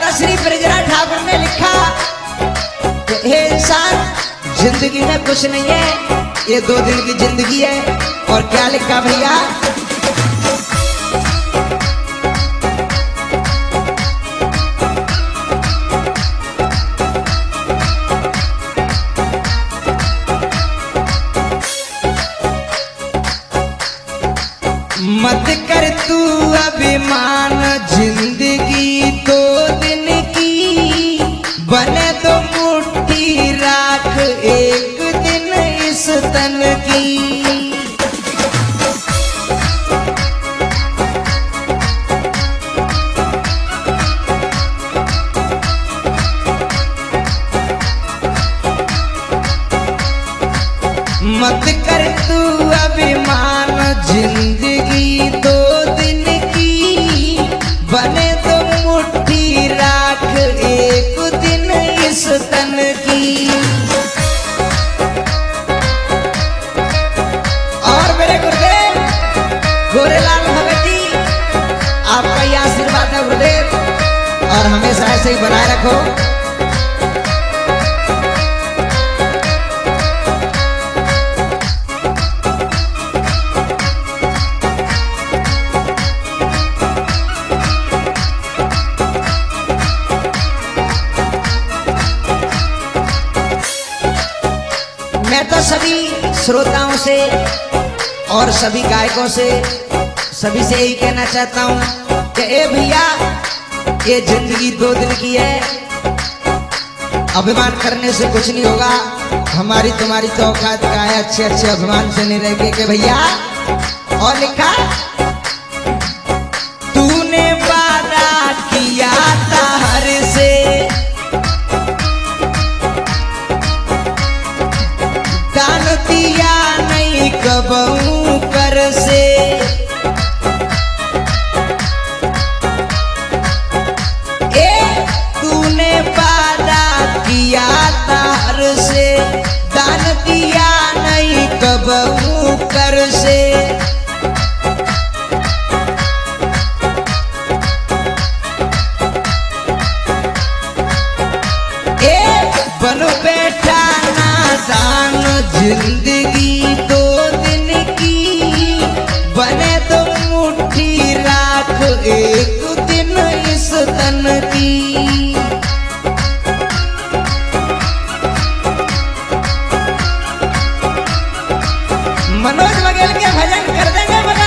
दादा श्री ब्रजराज ठाकुर ने लिखा कि हे इंसान, जिंदगी में कुछ नहीं है, ये 2 दिन की जिंदगी है। और क्या लिखा भैया, मत कर तू अभिमान, जिंदगी 2 दिन की, बने तो मुट्ठी राख एक दिन इस तन की। मत कर तू अभिमान, जिंदगी 2 दिन की, बने तो मुट्ठी राख एक दिन इस तन की। और मेरे गुरुदेव गोरेलाल भगत जी, आपका ये आशीर्वाद है गुरुदेव, और हमेशा ऐसे ही बनाए रखो। मैं तो सभी श्रोताओं से और सभी गायकों से, सभी से यही कहना चाहता हूं कि ए भैया, ये जिंदगी 2 दिन की है, अभिमान करने से कुछ नहीं होगा। हमारी तुम्हारी तो औकात का है, अच्छे अच्छे अभिमान से नहीं रहेंगे कि भैया। और लिखा, तूने वादा किया था हर से, दान दिया नहीं कबहू कर से, तूने वादा किया था हर से, दान दिया नहीं कबहू कर से। बन बैठा नादान, जिंदगी 2 दिन की, बने तो मुट्ठी राख एक दिन इस तन की। मनोज बघेल के भजन कर देंगे भगवान।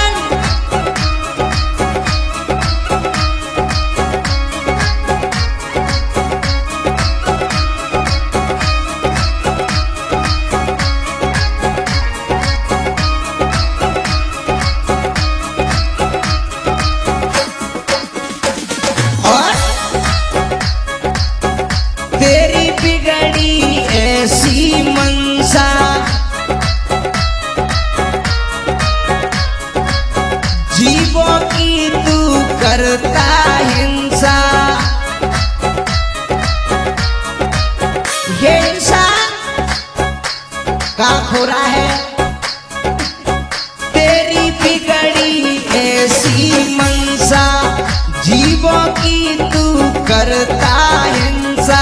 तेरी बिगड़ी ऐसी मनसा, जीवों की तू करता हिंसा। ये इंसान का खोरा है, तेरी बिगड़ी ऐसी मनसा, जीवों की तू करता हिंसा।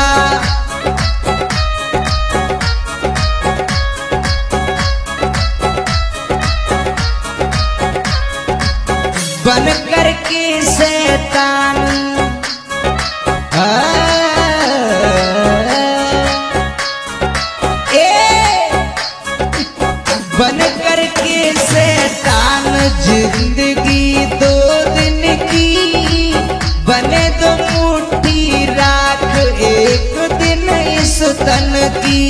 बन करके शैतान, बन करके शैतान, जिंदगी 2 दिन की, बने तो मुट्ठी राख एक दिन इस तन की।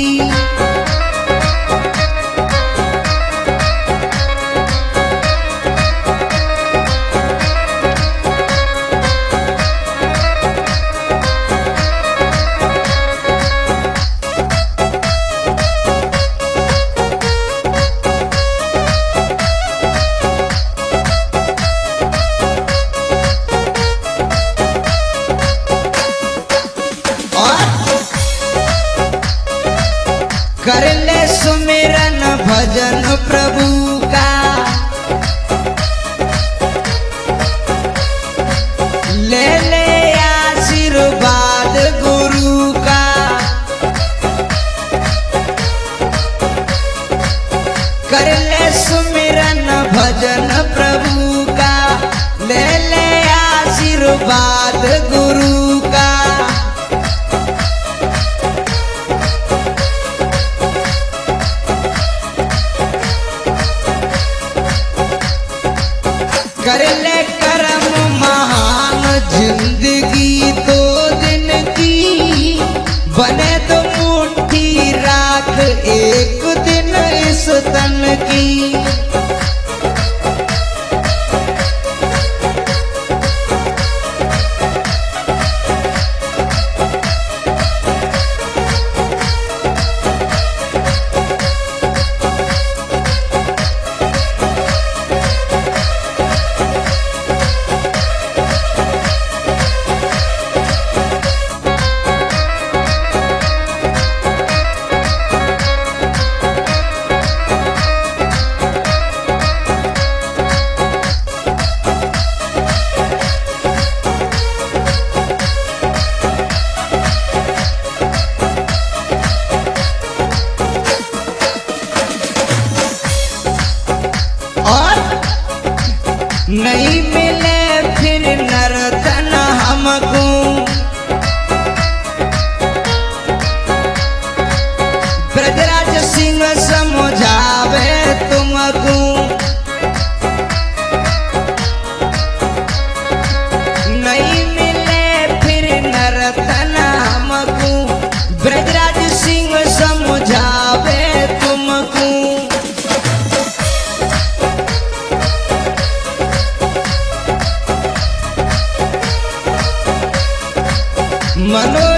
कर ले सुमिरन भजन प्रभु का, ले ले आशीर्वाद आशीर्वाद गुरु का। कर ले कर्म महान जिंदगी 2 दिन की, बने तो मुट्ठी राख 1 दिन इस तन की। नहीं मिले फिर नर्तन हमको, ब्रजराज सिंह समझावे तुमको। नहीं मिले फिर नर्तन हमको, ब्रजराज सिंह समझावे तुमको। मनो